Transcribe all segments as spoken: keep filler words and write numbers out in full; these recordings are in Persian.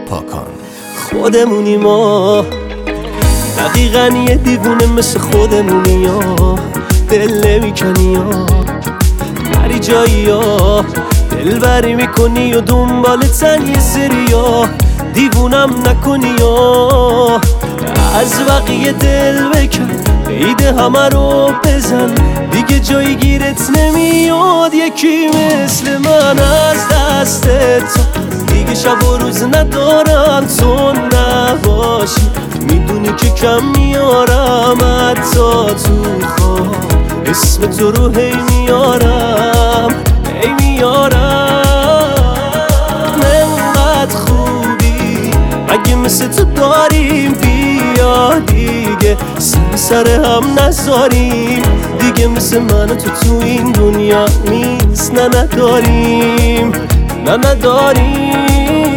پاکان. خودمونی ما، دقیقا یه دیوونه مثل خودمونی ها. دل نمیکنی ها، بری جایی ها، دل بری میکنی و دنبال تن یه سری ها. دیوونم نکنی ها، از بقیه دل بکن، عیده همه رو بزن، دیگه جایی گیرت نمیاد. یکی مثل من از دست تو دیگه شب و روز ندارم، تو نباشی میدونی که کم میارم، حتی تو خواب اسم تو رو هی میارم، هی میارم. انقدر خوبی اگه مثل تو داریم، بیا دیگه سر سر هم نذاریم، دیگه مثل من و تو تو این دنیا نیست. نه نداریم، نه نداریم.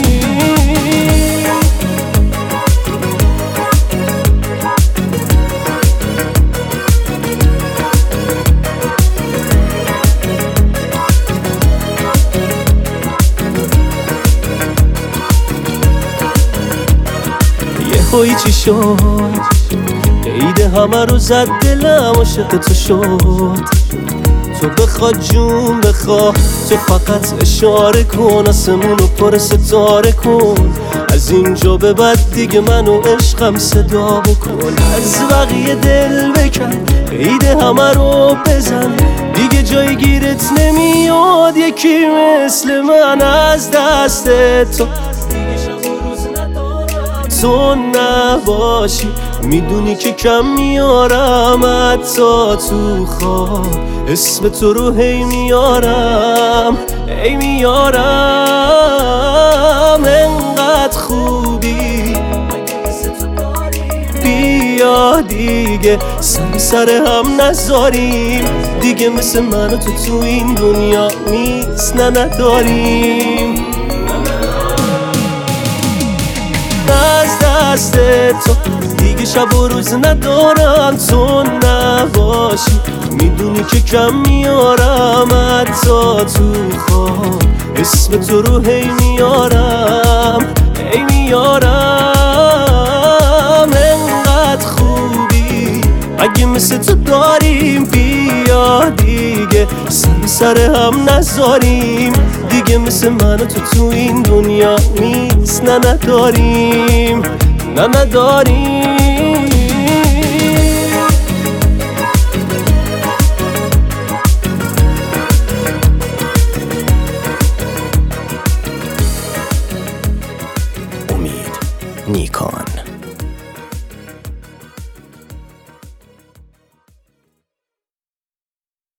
یه چی شد، عیده همه رو زد، دلم عاشق تو شد. تو بخوا جون بخوا، تو فقط اشاره کن، آسمون رو پر ستاره کن. از اینجا به بعد دیگه منو عشقم صدا بکن، از بقیه دل بکن، عیده همه رو بزن، دیگه جایی گیرت نمیاد. یکی مثل من از دست تو تو نباشی میدونی که کم میارم، حتی تو خواب اسم تو رو هی میارم، هی میارم. انقدر خوبی بیا دیگه سر سر هم نذاریم، دیگه مثل من و تو تو این دنیا نیست. نه نداریم، از دست تو دیگه شب و روز ندارم، تو نباشی میدونی که کم میارم، حتی تو خواب اسم تو رو هی میارم، هی میارم. انقدر خوبی اگه مثل تو داریم، بیا دیگه سر سر هم نذاریم، دیگه مثل من و تو تو این دنیا نیست. نه نداریم، نه نداریم. امید نیکان.